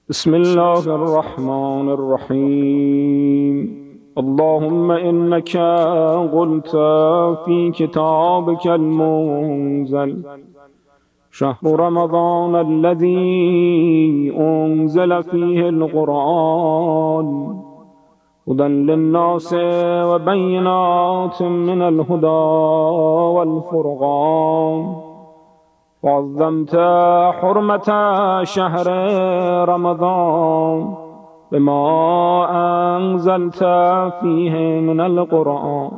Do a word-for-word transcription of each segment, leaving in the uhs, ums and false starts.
بسم الله الرحمن الرحيم. اللهم إنك قلت في كتابك المنزل: شهر رمضان الذي أنزل فيه القرآن هدى للناس وبينات من الهدى والفرقان. وعظمت حرمة شهر رمضان بما أنزلت فيه من القرآن،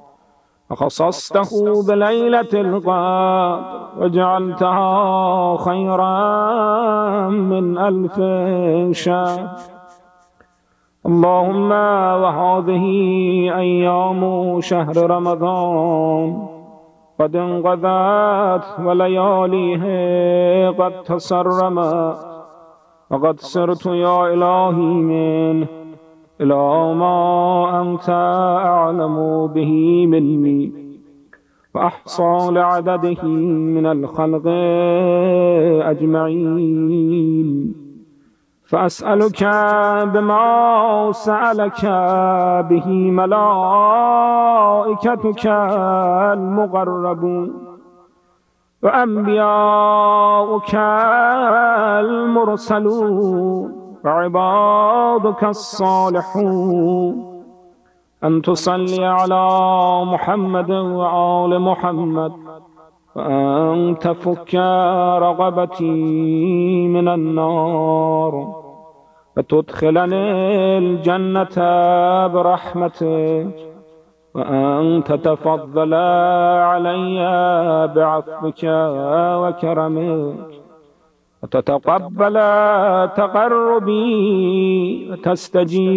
وخصصته بليلة القدر وجعلتها خيرا من ألف شهر. اللهم وهذه أيام شهر رمضان قد انقضت ولياليه قد تسرمت، وقد سرت يا إلهي منه إلى ما أنت أعلم به مني، وأحصى لعدده من الخلق أجمعين. فأسألك بما سألك به ملائكتك المقربون وأنبياؤك المرسلون وعبادك الصالحون، أن تصلي على محمد وآل محمد، وأن تفك رغبتي من النار، وتدخلني الجنة برحمتك، وأن تتفضل علي بعفوك وكرمك، وتتقبل تقربي وتستجيب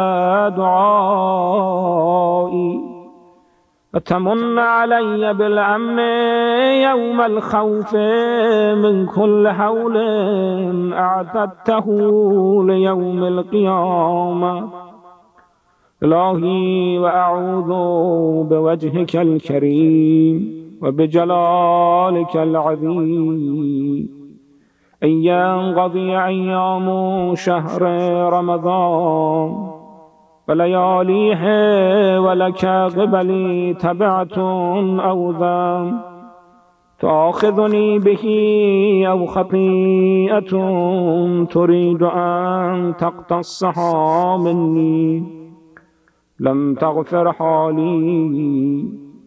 دعائي، وتمن علي بالأمن يوم الخوف من كل حول أعددته ليوم القيامة. إلهي وأعوذ بوجهك الكريم وبجلالك العظيم أن ينقضي أيام شهر رمضان ولياليه ولك قبلي تبعة أو ذنب تأخذني به أو خطيئة تريد أن تقتصها مني، لم تغفر حالي.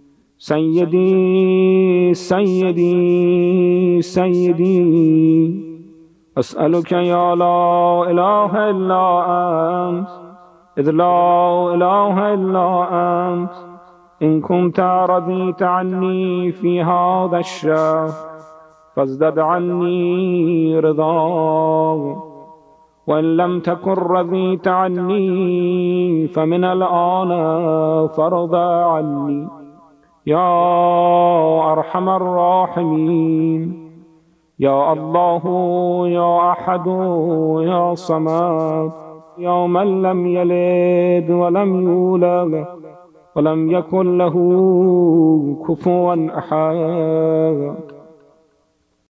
سيدي سيدي سيدي، أسألك يا لا إله إلا أنت، إذ لا إله إلا أنت، إن كنت رضيت عني في هذا الشهر فازدد عني رضاك، وإن لم تكن رضيت عني فمن الآن فرض عني يا أرحم الراحمين. يا الله يا أحد يا صمد، يا من لم يلد ولم يولد ولم يكن له كفوا أحد،